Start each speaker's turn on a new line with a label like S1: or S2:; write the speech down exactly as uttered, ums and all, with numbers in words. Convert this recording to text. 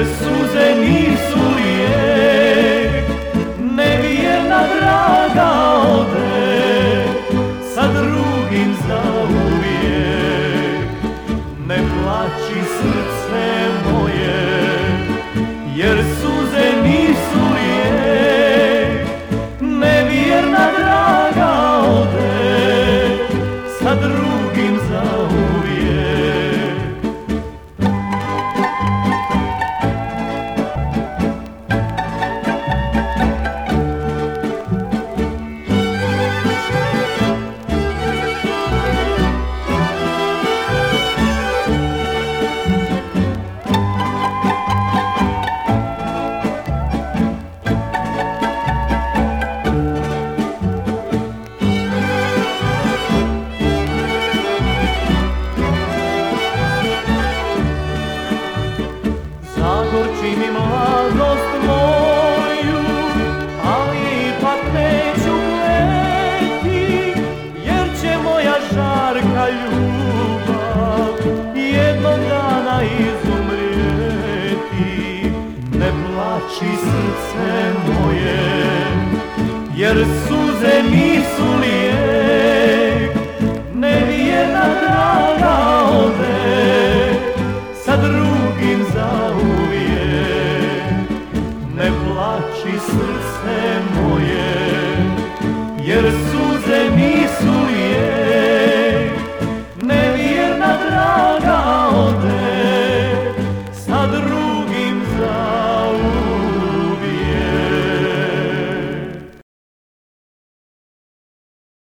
S1: jer suze nisu lijek. Nevjerna draga ode sa drugim zauvijek. Ne plači srce moje, jer suze nisu lijek. Nevjerna draga ode sa drugim zauvijek. Zagorči mi mladost moju, ali ipak neću kleti, jer će moja žarka ljubav jednog dana izumrijeti. Ne plači srce moje, jer suze nisu lijek.